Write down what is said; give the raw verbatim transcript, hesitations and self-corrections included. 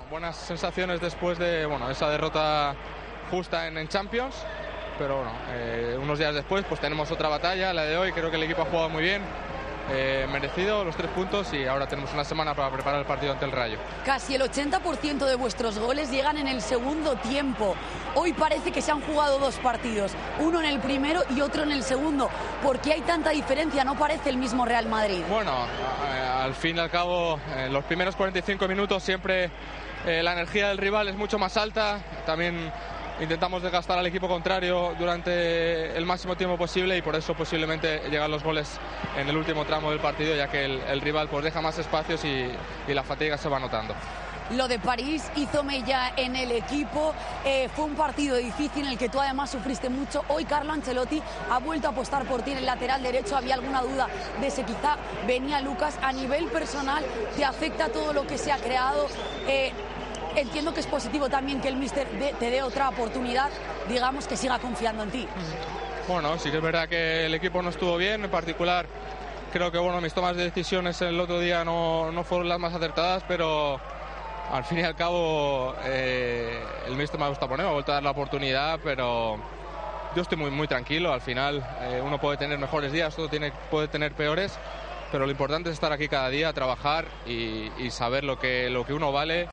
buenas sensaciones después de bueno, esa derrota justa en, en Champions, pero bueno, eh, unos días después pues tenemos otra batalla, la de hoy. Creo que el equipo ha jugado muy bien, eh, merecido los tres puntos, y ahora tenemos una semana para preparar el partido ante el Rayo. Casi el ochenta por ciento de vuestros goles llegan en el segundo tiempo. Hoy parece que se han jugado dos partidos, uno en el primero y otro en el segundo. ¿Por qué hay tanta diferencia? No parece el mismo Real Madrid. Bueno, a, a, al fin y al cabo, en los primeros cuarenta y cinco minutos siempre eh, la energía del rival es mucho más alta. También intentamos desgastar al equipo contrario durante el máximo tiempo posible, y por eso posiblemente llegan los goles en el último tramo del partido, ya que el, el rival pues deja más espacios y, y la fatiga se va notando. Lo de París hizo mella en el equipo, eh, fue un partido difícil en el que tú además sufriste mucho. Hoy Carlo Ancelotti ha vuelto a apostar por ti en el lateral derecho. Había alguna duda de si quizá venía Lucas. A nivel personal, ¿te afecta todo lo que se ha creado? Eh, entiendo que es positivo también que el míster te dé otra oportunidad, digamos, que siga confiando en ti. Bueno, sí que es verdad que el equipo no estuvo bien, en particular creo que bueno, mis tomas de decisiones el otro día no, no fueron las más acertadas, pero al fin y al cabo eh, el míster me ha gustado poner, me ha vuelto a dar la oportunidad, pero yo estoy muy, muy tranquilo. Al final eh, uno puede tener mejores días, todo tiene, puede tener peores, pero lo importante es estar aquí cada día, trabajar y, y saber lo que, lo que uno vale.